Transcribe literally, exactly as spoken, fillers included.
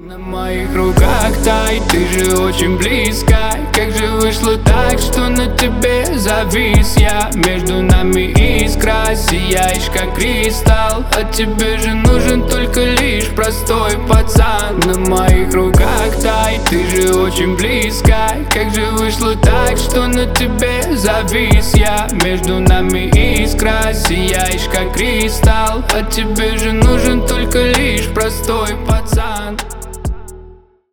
На моих руках тай, ты же очень близко. Как же вышло так, что на тебе завис я? Между нами искра, сияешь как кристалл. А тебе же нужен только лишь простой пацан. На моих руках тай, ты же очень близко. Как же вышло так, что на тебе завис я? Между нами искра, сияешь как кристалл. А тебе же нужен только лишь простой пацан.